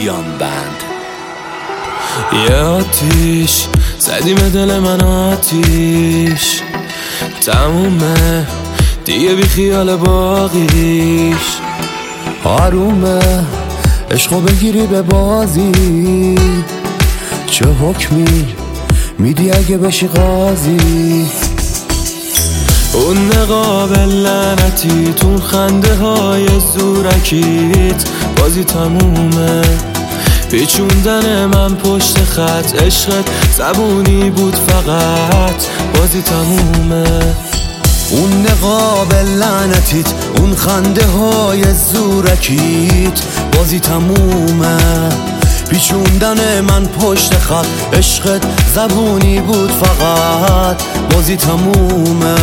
کیان بند. یه آتیش زدی به دل من، آتیش تمومه دیگه بی خیال باقیش. آرومه عشقو بگیری به بازی، چه حکمی میدی اگه بشی قاضی؟ اون نقاب لعنتی تون خنده های زورکیت بازی تمومه. پیچوندن من پشت خط، عشقت زبونی بود فقط بازی تمومه. اون نقاب لعنتیت، اون خنده های زورکیت بازی تمومه. پیچوندن من پشت خط، عشقت زبونی بود فقط بازی تمومه.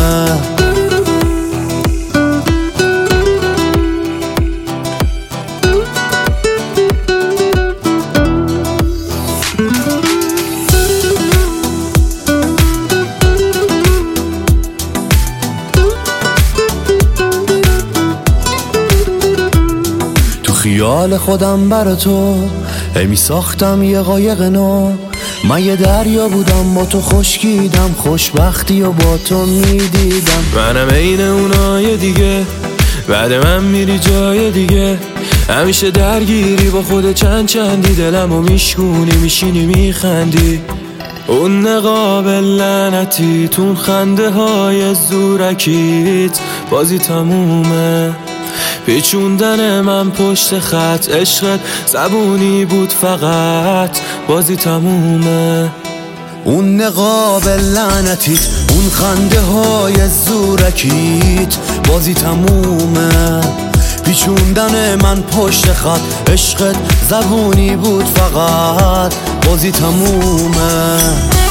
خیال خودم برا تو می ساختم یه قایق نو. من یه دریا بودم با تو خشکیدم، خوشبختی و با تو میدیدم. منم عین اونای دیگه، بعد من میری جای دیگه. همیشه درگیری با خود چندی، دلمو میشکونی میشینی میخندی. اون نقاب لعنتی تون خنده های زورکیت بازی تمومه. پیچوندن من پشت خط، عشقت زبونی بود فقط بازی تمومه. اون نقاب لعنتیت، اون خنده های زورکیت بازی تمومه. پیچوندن من پشت خط، عشقت زبونی بود فقط بازی تمومه.